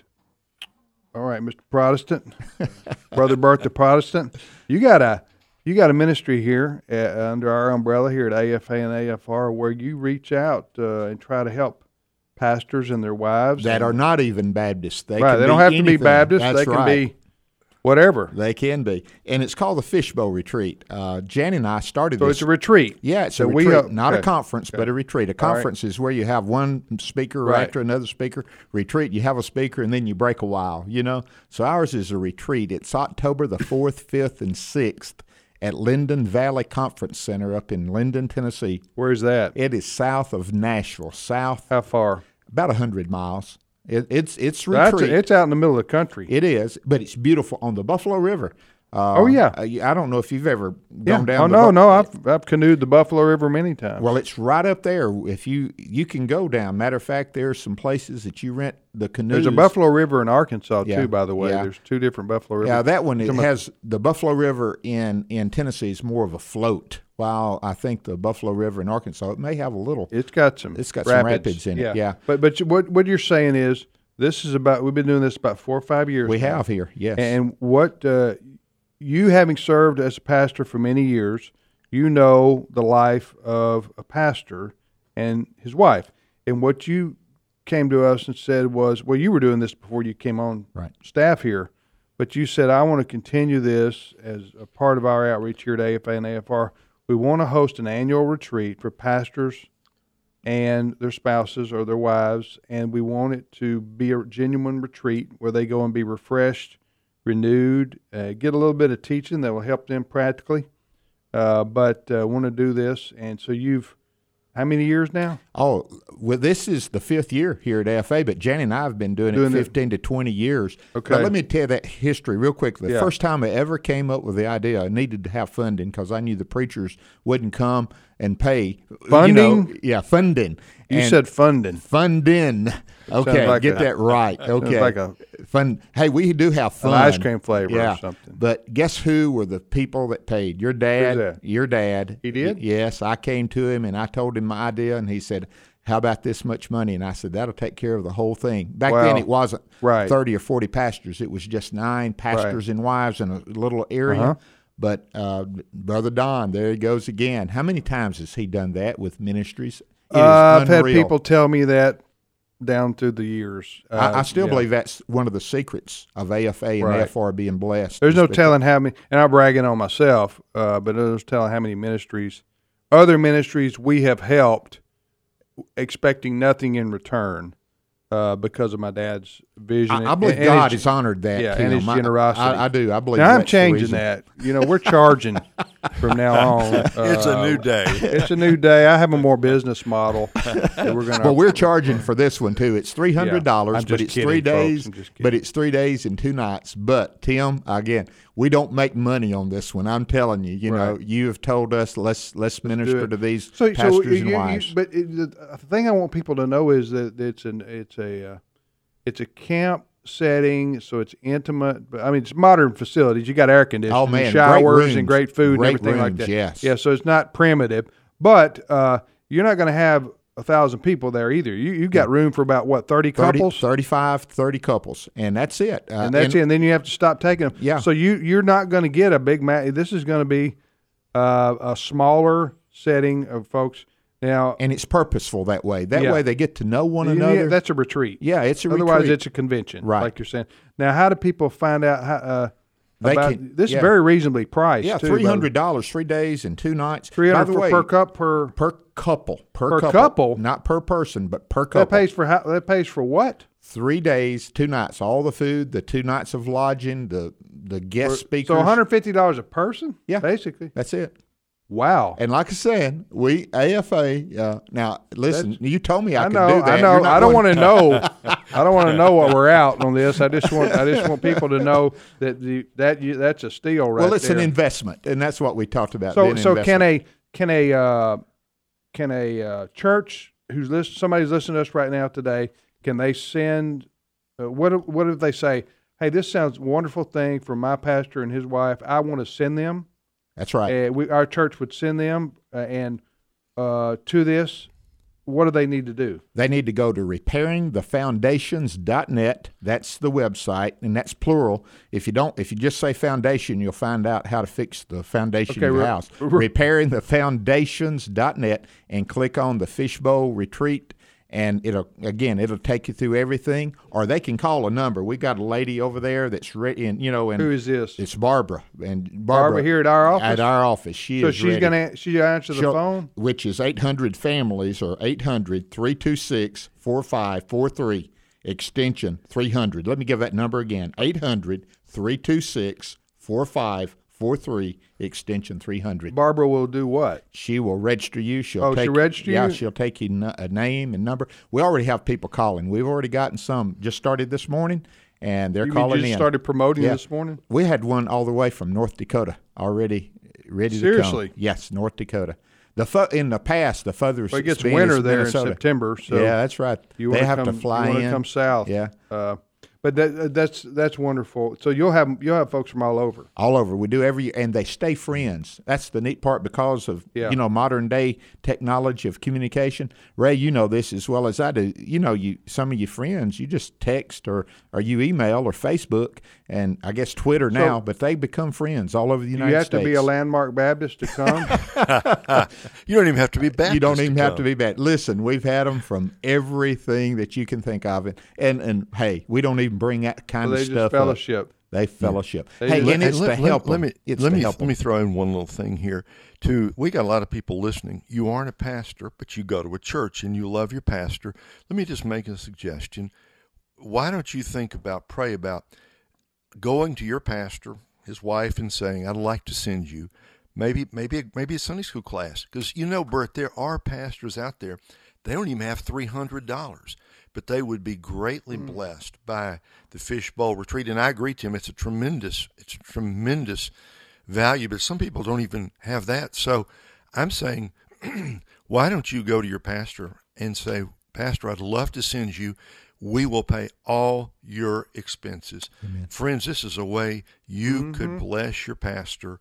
all right, Mister Protestant, Brother Bert the Protestant. You got a you got a ministry here uh, under our umbrella here at A F A and A F R where you reach out uh, and try to help pastors and their wives That and- are not even Baptist. They right. can They don't be have to be anything. Baptist. That's They can right. be whatever. They can be, and it's called the Fishbowl Retreat. Uh, Jan and I started So this. it's a retreat. Yeah, it's So a we retreat, hope- not a okay. conference, but a retreat. A All right. conference is where you have one speaker Right. after another speaker. Retreat, you have a speaker, and then you break a while, you know? So ours is a retreat. It's October the fourth, fifth, and sixth at Linden Valley Conference Center up in Linden, Tennessee. Where's that? It is south of Nashville, south How far? about one hundred miles. It, it's it's That's retreat. it's out in the middle of the country. It is, but it's beautiful on the Buffalo River. Uh, Oh, yeah. uh, I don't know if you've ever yeah. gone down. Oh the no, Bu- no. I've I've canoed the Buffalo River many times. Well, it's right up there. If you you can go down. Matter of fact, there's some places that you rent the canoes. There's a Buffalo River in Arkansas Yeah, too. By the way, yeah. there's two different Buffalo Rivers. Yeah, that one it Come on. has the Buffalo River in in Tennessee is more of a float, while I think the Buffalo River in Arkansas it may have a little. It's got some. It's got some rapids in it, yeah. But but you- what what you're saying is this is about we've been doing this about four or five years. We now. have here, yes. And what uh, you having served as a pastor for many years, you know the life of a pastor and his wife. And what you came to us and said was, well, you were doing this before you came on Right. staff here, but you said, I want to continue this as a part of our outreach here at A F A and A F R. We want to host an annual retreat for pastors and their spouses or their wives, and we want it to be a genuine retreat where they go and be refreshed, renewed, uh, get a little bit of teaching that will help them practically, uh, but uh, want to do this. And so you've, how many years now? Oh, well, this is the fifth year here at A F A, but Jan and I have been doing, Doing it it- fifteen to twenty years. Okay. But let me tell you that history real quick. The Yeah. first time I ever came up with the idea, I needed to have funding because I knew the preachers wouldn't come and pay. Funding? You know, yeah, funding. You And said funding. funding. Okay, like get a- that right. Okay. like a- fun. Hey, we do have fun. ice cream flavor or yeah. something. But guess who were the people that paid? Your dad. Who's that? Your dad. He did? Yes, I came to him and I told him my idea, and he said, how about this much money? And I said, that'll take care of the whole thing. Back Wow. then, it wasn't Right. thirty or forty pastors. It was just nine pastors and wives in a little area. Uh-huh. But uh, Brother Don, there he goes again. How many times has he done that with ministries? It is Uh, I've had unreal. people tell me that down through the years. Uh, I, I still yeah. believe that's one of the secrets of A F A and Right. A F R being blessed. There's is no that- telling how many, and I'm bragging on myself, uh, but there's telling how many ministries, other ministries we have helped, expecting nothing in return, uh, because of my dad's vision. I, I believe and- and God his- has honored that. Yeah, Tim. and his I- generosity. I, I do. I believe Now I'm that's the changing reason. that. You know, we're charging from now on. It's a Uh, new day. It's a new day. I have a more business model that we're going to. Well, we're charging for this one too. It's three hundred dollars, Yeah, I'm but just it's kidding, three folks. days. I'm just kidding. But it's three days and two nights. But Tim, again, we don't make money on this one. I'm telling you. You know, Right. you have told us let's let's minister it. to these So, pastors so and you, you, wives. but it, the thing I want people to know is that it's an it's a uh, it's a camp setting, so it's intimate. But I mean, it's modern facilities. You got air conditioning, Oh, man, great showers, rooms. and great food Great and everything like rooms, that. yes. Yeah, so it's not primitive, but uh, you're not going to have a thousand people there either. You you got room for about what thirty thirty, couples. thirty-five, thirty couples, and that's it. Uh, And that's it. And then you have to stop taking them. Yeah. So you you're not going to get a big ma- This is going to be uh, a smaller setting of folks. Now, And it's purposeful that way. That Yeah. way they get to know one yeah, another. that's a retreat. yeah, it's a Otherwise, retreat. it's a convention, Right. like you're saying. Now, how do people find out how, uh, They about can- this? yeah. Is very reasonably priced. yeah, too, three hundred dollars, three days and two nights. Three By hundred the way, per cup per. per couple, per, Per couple, couple? not per person, but per couple. That pays for how? That pays for what? Three days, two nights, all the food, the two nights of lodging, the the guest speakers. So one hundred fifty dollars a person. Yeah. basically. That's it. Wow. And like I said, we A F A. Uh, now, listen, you told me I, I could know. do that. I know. You're not I don't going- want to know. I don't want to know what we're out on this. I just want. I just want people to know that the that you, that's a steal right Well, it's there. an investment, and that's what we talked about. So being so an can investment. a can a uh, can a uh, church who's listen, somebody's listening to us right now today, can they send uh, what if- what if they say, hey, this sounds a wonderful thing for my pastor and his wife, I want to send them, That's right. uh, we our church would send them uh, and uh, to this, what do they need to do? They need to go to repairing the foundations dot net. That's the website, and that's plural. If you don't, if you just say foundation, you'll find out how to fix the foundation Okay, of your re- house. re- repairing the foundations dot net and click on the Fishbowl Retreat, and it'll again it'll take you through everything. Or they can call a number. We got a lady over there that's ready, and you know, and Who is this? it's Barbara, and Barbara, Barbara here at our office? At our office, she So is she's ready. gonna she answer the She'll- phone. which is eight hundred families or eight hundred, three two six, four five four three, extension three hundred. Let me give that number again, eight hundred, three two six, four five four three, extension three hundred. Barbara will do what? She will register you. She'll Oh, take, she'll register yeah, you? she'll take you n- a name and number. We already have people calling. We've already gotten some just started this morning, and they're You mean calling just in. started promoting Yeah. this morning? We had one all the way from North Dakota already ready Seriously? to come. Yes, North Dakota. The fu- in the past, the furthest Well, it gets it's been winter is there Minnesota. in September, so yeah, that's right. You they wanna have come, to fly you wanna in. come south. Yeah, Uh, but that, that's that's wonderful. So you'll have you'll have folks from all over. all over. We do every year, and they stay friends. That's the neat part because of Yeah. you know modern day technology of communication. Ray, you know this as well as I do. You know, you some of your friends, you just text or or you email or Facebook, and I guess Twitter now, but they become friends all over the United You have States. to be a Landmark Baptist to come. You don't even have to be Baptist. You don't even to have come. to be bad. Listen, we've had them from everything that you can think of, and and, and hey, we don't even bring that kind So of they stuff just up. fellowship. They fellowship. They Hey, just- and it's Hey, to let, help let, let them. me It's let to me help let me them. throw in one little thing here. Too, we got a lot of people listening. You aren't a pastor, but you go to a church and you love your pastor. Let me just make a suggestion. Why don't you think about, pray about going to your pastor, his wife, and saying, "I'd like to send you maybe maybe maybe a Sunday school class," because you know, Bert, there are pastors out there. They don't even have three hundred dollars. But they would be greatly Mm. blessed by the Fishbowl Retreat. And I agree, Tim, it's a tremendous, it's a tremendous value, but some people don't even have that. So I'm saying, why don't you go to your pastor and say, "Pastor, I'd love to send you. We will pay all your expenses." Amen. Friends, this is a way you Mm-hmm. could bless your pastor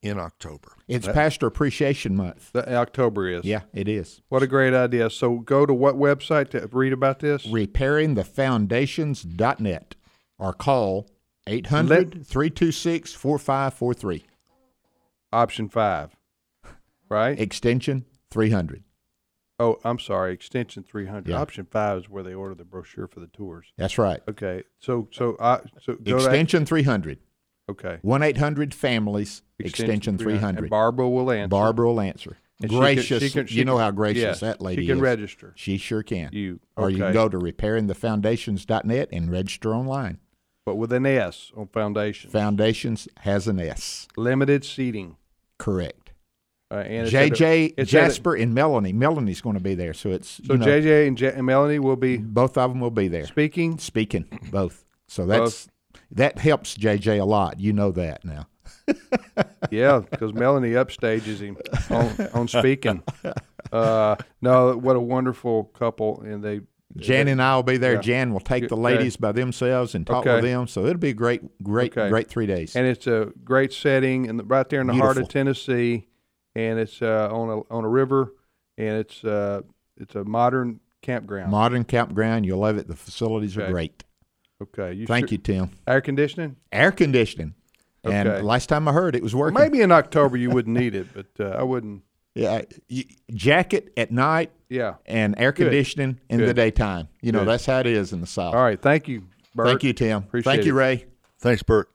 in October. It's Pastor Appreciation Month. The, October is. Yeah, it is. What a great idea. So go to what website to read about this? repairing the foundations dot net or call eight hundred, three two six, four five four three. Option five, right? Extension three hundred. Oh, I'm sorry, extension three hundred. Yeah. Option five is where they order the brochure for the tours. That's right. Okay, so so uh, so go Extension to, three hundred. Okay. one eight hundred families, extension three hundred. And Barbara will answer. Barbara will answer. And she can- Gracious. she can- she you know can- how gracious yes, that lady is. she can register. She sure can. You, Or you okay. can go to repairing the foundations dot net and register online. But with an S on foundation. Foundations has an S. Limited seating. Correct. Uh, and it's J at a- J, it's at a- Jasper, and Melanie. Melanie's going to be there, so it's So you know, J J and, J- and Melanie will be both of them will be there speaking. speaking both. So that's that helps J J a lot. You know that now. Yeah, because Melanie upstages him on, on speaking. Uh, no, what a wonderful couple, and they. Jan and I will be there. Yeah. Jan will take the Okay. ladies by themselves and talk Okay. with them. So it'll be a great, great, Okay. great three days. And it's a great setting, and right there in the heart of Beautiful. Tennessee, and it's uh, on a on a river, and it's uh, it's a modern campground. Modern campground. You'll love it. The facilities Okay. are great. Okay, you Thank sure- you, Tim. Air conditioning. Air conditioning. And Okay. last time I heard, it was working. Maybe in October you wouldn't need it, but uh, I wouldn't. Yeah, you, jacket at night Yeah. and air Good. conditioning in the Good. daytime. You know, Good. that's how it is in the South. All right. Thank you, Bert. Thank you, Tim. Appreciate Thank you, it. Ray. Thanks, Bert.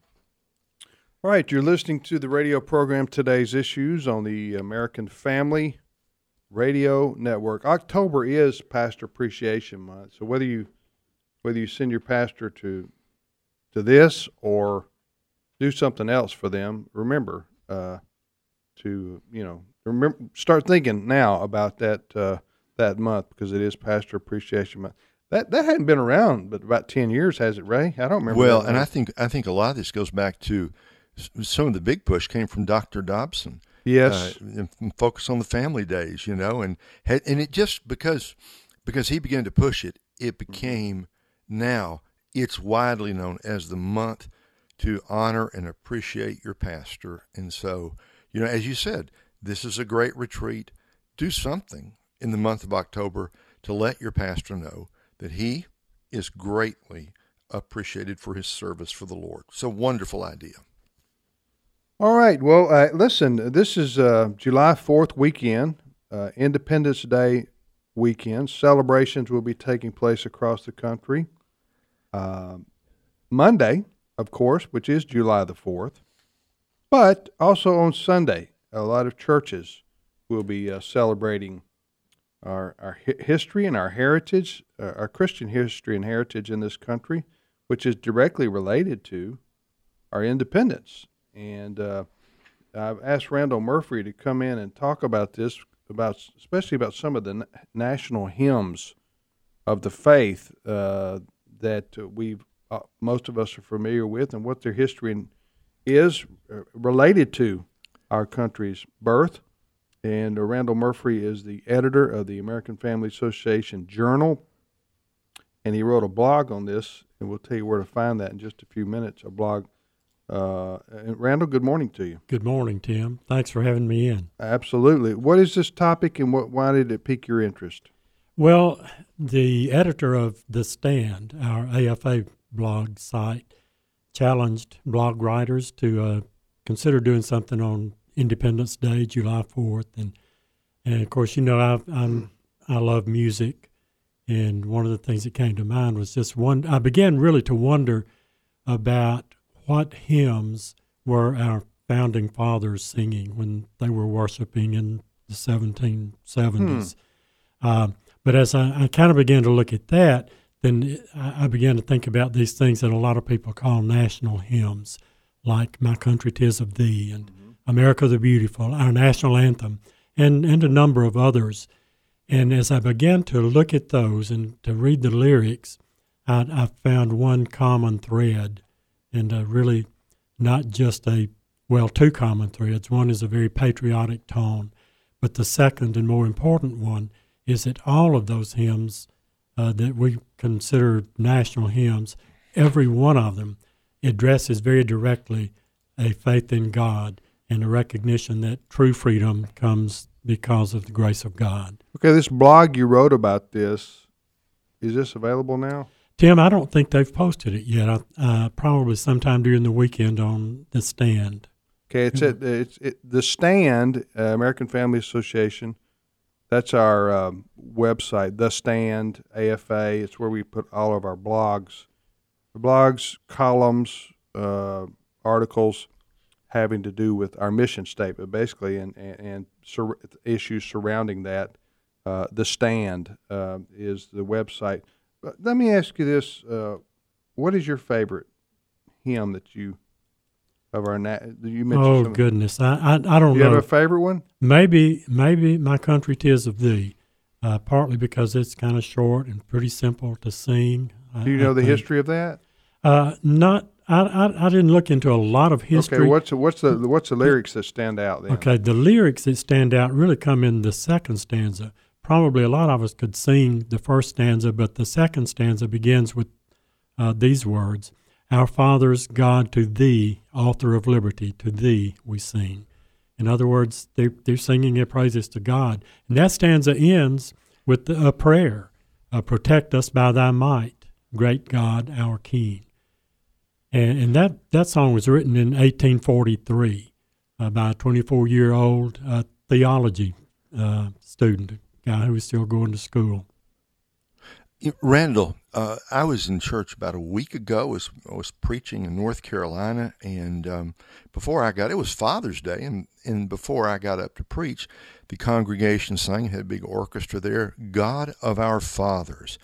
All right, you're listening to the radio program Today's Issues on the American Family Radio Network. October is Pastor Appreciation Month, so whether you whether you send your pastor to to this or do something else for them, remember uh, to you know remember start thinking now about that uh, that month because it is Pastor Appreciation Month. That that hadn't been around but about ten years, has it, Ray? I don't remember. Well, that and long. I think I think a lot of this goes back to s- some of the big push came from Doctor Dobson. Yes. uh, and focus on the family days, you know, and had- and it just because because he began to push it, it became now it's widely known as the month to honor and appreciate your pastor. And so, you know, as you said, this is a great retreat. Do something in the month of October to let your pastor know that he is greatly appreciated for his service for the Lord. So wonderful idea. All right. Well, uh, listen, this is uh, July fourth weekend, uh, Independence Day weekend. Celebrations will be taking place across the country. Uh, Monday, of course, which is July the fourth, but also on Sunday, a lot of churches will be uh, celebrating our, our hi- history and our heritage, uh, our Christian history and heritage in this country, which is directly related to our independence. And uh, I've asked Randall Murphy to come in and talk about this, about especially about some of the na- national hymns of the faith uh, that uh, we've uh, most of us are familiar with, and what their history in- is uh, related to our country's birth. And uh, Randall Murphy is the editor of the American Family Association Journal, and he wrote a blog on this, and we'll tell you where to find that in just a few minutes. A blog. Uh, and Randall, good morning to you. Good morning, Tim. Thanks for having me in. Absolutely. What is this topic, and what? Why did it pique your interest? Well, the editor of The Stand, our A F A blog site, challenged blog writers to uh, consider doing something on Independence Day, July fourth, and and of course, you know, I I'm I love music, and one of the things that came to mind was just one. I began really to wonder about what hymns were our founding fathers singing when they were worshiping in the seventeen seventies. Hmm. Uh, but as I, I kind of began to look at that, then I, I began to think about these things that a lot of people call national hymns, like My Country 'Tis of Thee and mm-hmm. America the Beautiful, our national anthem, and, and a number of others. And as I began to look at those and to read the lyrics, I, I found one common thread, and uh, really not just a, well, two common threads. One is a very patriotic tone, but the second and more important one is that all of those hymns uh, that we consider national hymns, every one of them addresses very directly a faith in God and the recognition that true freedom comes because of the grace of God. Okay, this blog you wrote about this, is this available now? Tim, I don't think they've posted it yet. Uh, probably sometime during the weekend on The Stand. Okay, it's at it's it, The Stand, uh, American Family Association. That's our um, website, The Stand, A F A. It's where we put all of our blogs. The blogs, columns, uh, articles having to do with our mission statement, basically, and, and, and sur- issues surrounding that. Uh, the Stand uh, is the website. But let me ask you this. Uh, what is your favorite hymn that you, of our, na- you mentioned? Oh, some, goodness. I, I, I don't do you know. have a favorite one? Maybe, maybe My Country 'Tis of Thee, uh, partly because it's kind of short and pretty simple to sing. Do you know I the think. history of that? Uh, not, I, I, I didn't look into a lot of history. Okay, what's the, what's the what's the lyrics that stand out then? Okay, the lyrics that stand out really come in the second stanza. Probably a lot of us could sing the first stanza, but the second stanza begins with uh, these words: "Our fathers, God, to Thee, author of liberty, to Thee we sing." In other words, they're, they're singing their praises to God. And that stanza ends with a prayer: uh, "Protect us by Thy might, great God, our King." And, and that, that song was written in eighteen forty-three uh, by a twenty-four-year-old uh, theology uh, student, a guy who was still going to school. Randall, uh, I was in church about a week ago. I was, I was preaching in North Carolina, and um, before I got, it was Father's Day, and, and before I got up to preach, the congregation sang, had a big orchestra there, God of Our Fathers,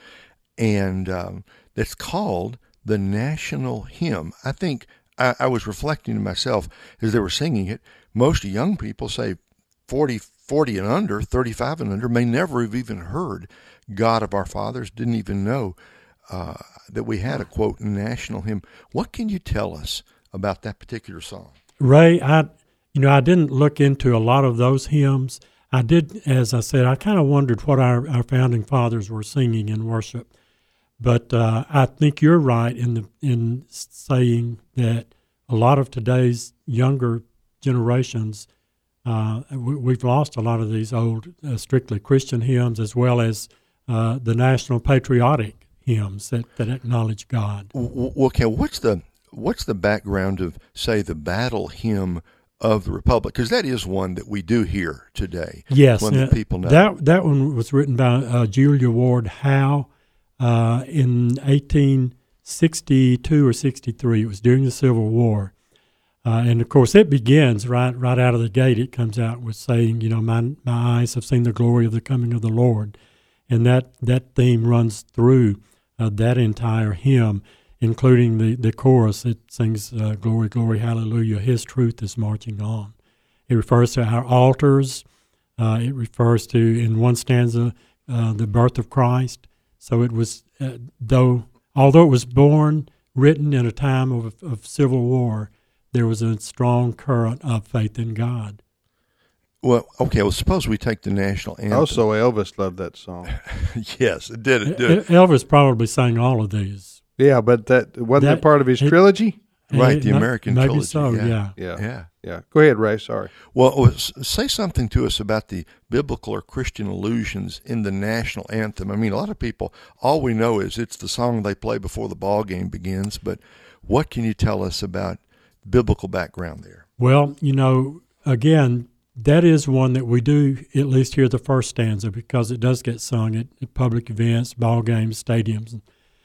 and um, that's called the national hymn. I think I, I was reflecting to myself as they were singing it, most young people, say forty, forty and under, thirty-five and under, may never have even heard God of Our Fathers, didn't even know uh, that we had a, quote, national hymn. What can you tell us about that particular song? Ray, I, you know, I didn't look into a lot of those hymns. I did, as I said, I kind of wondered what our, our founding fathers were singing in worship. But uh, I think you're right in the in saying that a lot of today's younger generations, uh, we, we've lost a lot of these old uh, strictly Christian hymns, as well as uh, the national patriotic hymns that, that acknowledge God. Okay, what's the what's the background of, say, the battle hymn of the Republic? Because that is one that we do hear today. Yes, one uh, that people know. That that one was written by uh, Julia Ward Howe. Uh, in eighteen sixty-two or sixty-three, it was during the Civil War, uh, and of course it begins right right out of the gate. It comes out with saying, you know, my my eyes have seen the glory of the coming of the Lord, and that, that theme runs through uh, that entire hymn, including the, the chorus. It sings, uh, "Glory, glory, hallelujah, His truth is marching on." It refers to our altars. Uh, it refers to, in one stanza, uh, the birth of Christ. So it was, uh, though, although it was born, written in a time of, of civil war, there was a strong current of faith in God. Well, okay, well, suppose we take the national anthem. Also, Elvis loved that song. Yes, it did. It did. Elvis probably sang all of these. Yeah, but that wasn't that, that part of his it, trilogy? Right, the American maybe trilogy. So, yeah. yeah. Yeah. Yeah. Yeah. Go ahead, Ray. Sorry. Well, say something to us about the biblical or Christian allusions in the national anthem. I mean, a lot of people, all we know is it's the song they play before the ball game begins, but what can you tell us about biblical background there? Well, you know, again, that is one that we do at least hear the first stanza because it does get sung at, at public events, ball games, stadiums.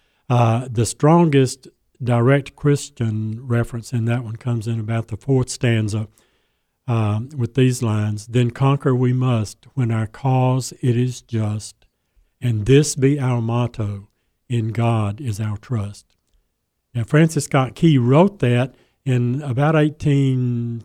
Uh, the strongest direct Christian reference in that one comes in about the fourth stanza um, with these lines: "Then conquer we must when our cause it is just, and this be our motto, in God is our trust." Now, Francis Scott Key wrote that in about eighteen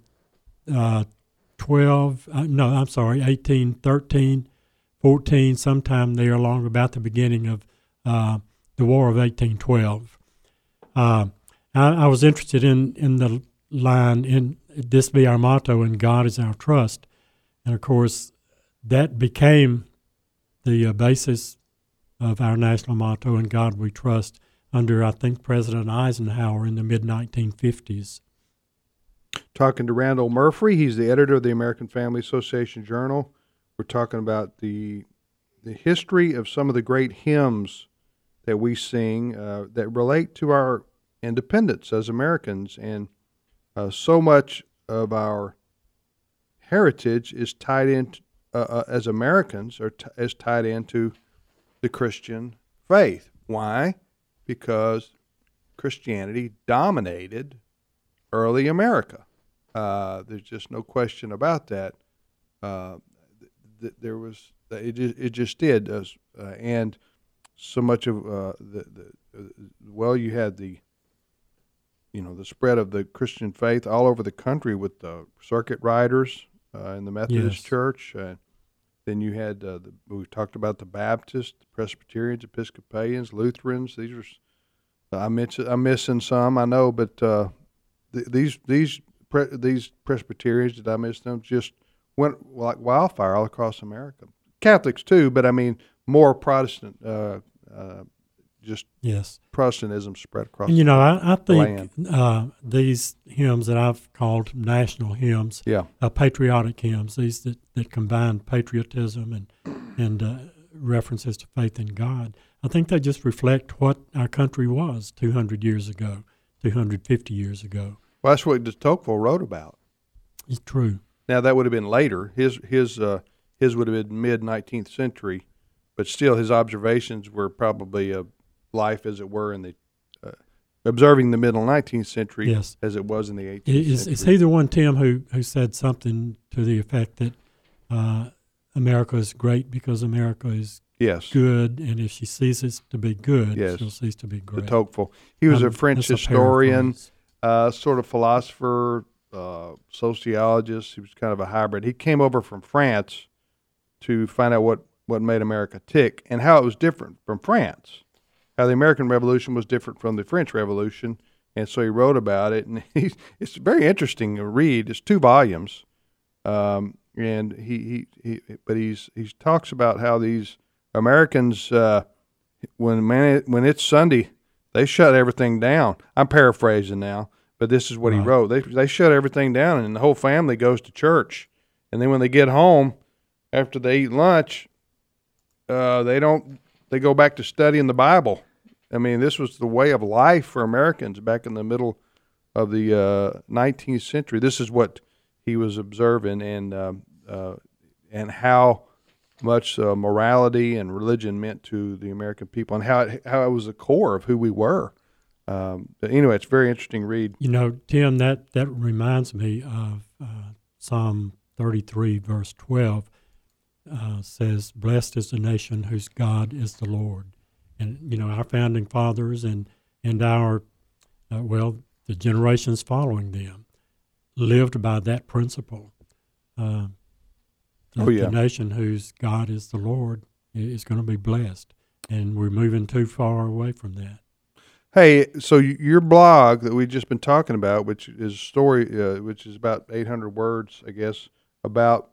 twelve, uh, no, I'm sorry, eighteen thirteen, fourteen, sometime there along about the beginning of uh, the War of eighteen twelve. Uh, I, I was interested in, in the line, in "This be our motto, and God is our trust." And, of course, that became the uh, basis of our national motto, "In God we trust," under, I think, President Eisenhower in the mid nineteen fifties. Talking to Randall Murphy. He's the editor of the American Family Association Journal. We're talking about the the history of some of the great hymns that we sing uh, that relate to our independence as Americans. And uh, so much of our heritage is tied in, uh, uh, as Americans, or t- is tied into the Christian faith. Why? Because Christianity dominated early America. Uh, there's just no question about that. Uh, th- th- there was it. Just, it just did, uh, and so much of uh, the, the uh, well, you had the you know the spread of the Christian faith all over the country with the circuit riders uh, in the Methodist Yes. Church. Uh, then you had uh, the, we talked about the Baptists, the Presbyterians, Episcopalians, Lutherans. These are I mentioned I'm missing some, I know, but uh, th- these these. Pre- these Presbyterians, did I miss them? Just went like wildfire all across America. Catholics too, but I mean more Protestant. Uh, uh, just Yes. Protestantism spread across. And, you know, I, I the land. think uh, these hymns that I've called national hymns, Yeah. uh, patriotic hymns, these that, that combine patriotism and and uh, references to faith in God, I think they just reflect what our country was two hundred years ago, two hundred fifty years ago. Well, that's what de Tocqueville wrote about. It's true. Now that would have been later. His his uh, his would have been mid nineteenth century, but still his observations were probably a life as it were in the uh, observing the middle nineteenth century Yes. as it was in the eighteenth Is, century. is he the one, Tim, who, who said something to the effect that uh, America is great because America is Yes. good, and if she ceases to be good, Yes. she'll cease to be De great? Tocqueville. He was Um, a French that's a historian. paraphrase. Uh, sort of philosopher, uh, sociologist. He was kind of a hybrid. He came over from France to find out what, what made America tick and how it was different from France, how the American Revolution was different from the French Revolution. And so he wrote about it. And he, it's very interesting to read. It's two volumes. Um, and he, he, he, but he's, he talks about how these Americans, uh, when, man, when it's Sunday, they shut everything down. I'm paraphrasing now, but this is what Right. he wrote. They they shut everything down, and the whole family goes to church. And then when they get home, after they eat lunch, uh, they don't. They go back to studying the Bible. I mean, this was the way of life for Americans back in the middle of the uh, nineteenth century. This is what he was observing, and uh, uh, and how much uh, morality and religion meant to the American people, and how it, how it was the core of who we were. Um, but anyway, it's a very interesting read. You know, Tim, that, that reminds me of uh, Psalm thirty-three, verse twelve, uh, says, "Blessed is the nation whose God is the Lord." And, you know, our founding fathers and, and our, uh, well, the generations following them lived by that principle. Uh, the, Oh, yeah. the nation whose God is the Lord is going to be blessed. And we're moving too far away from that. Hey, so y- your blog that we've just been talking about, which is a story, uh, which is about eight hundred words, I guess, about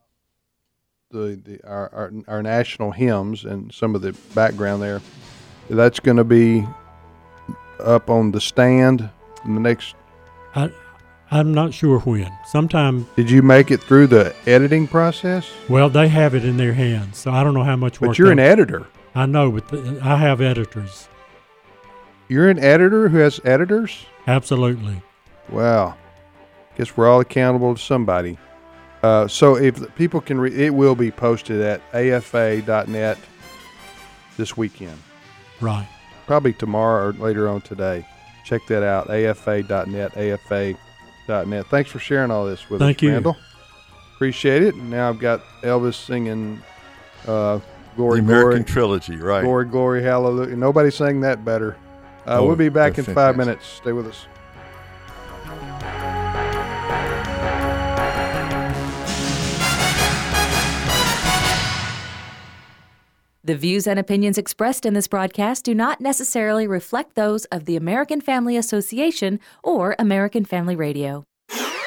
the, the our, our our national hymns and some of the background there. That's going to be up on the stand in the next. I, I'm not sure when. Sometime, Did you make it through the editing process? well, they have it in their hands, so I don't know how much work. But you're an that- editor. I know, but the, I have editors. You're an editor who has editors? Absolutely. Wow. Guess we're all accountable to somebody. Uh, so if the people can read, it will be posted at A F A dot net this weekend. Right. Probably tomorrow or later on today. Check that out, A F A dot net, A F A dot net. Thanks for sharing all this with Thank us, you. Randall. Appreciate it. And now I've got Elvis singing uh, Glory, the American Glory, trilogy, right? Glory, Glory, Hallelujah. Nobody sang that better. Uh, Oh, we'll be back in they're five fantastic. minutes. Stay with us. The views and opinions expressed in this broadcast do not necessarily reflect those of the American Family Association or American Family Radio.